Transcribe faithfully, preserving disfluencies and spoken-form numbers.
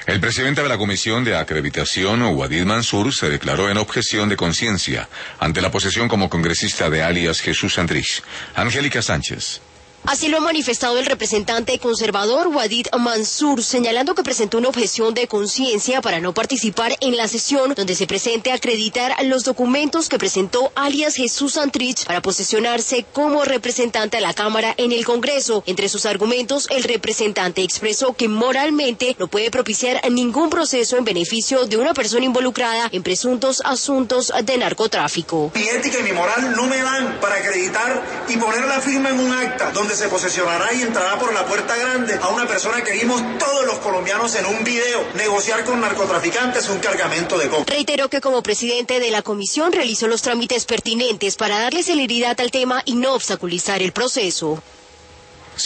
El presidente de la Comisión de Acreditación, Wadid Mansur, se declaró en objeción de conciencia ante la posesión como congresista de alias Jesús Santrich. Angélica Sánchez. Así lo ha manifestado el representante conservador Wadid Mansur, señalando que presentó una objeción de conciencia para no participar en la sesión donde se presente a acreditar los documentos que presentó alias Jesús Santrich para posesionarse como representante a la Cámara en el Congreso. Entre sus argumentos, el representante expresó que moralmente no puede propiciar ningún proceso en beneficio de una persona involucrada en presuntos asuntos de narcotráfico. Mi ética y mi moral no me dan para acreditar y poner la firma en un acta donde se posesionará y entrará por la puerta grande a una persona que vimos todos los colombianos en un video negociar con narcotraficantes un cargamento de coca. Reiteró que como presidente de la comisión realizó los trámites pertinentes para darle celeridad al tema y no obstaculizar el proceso.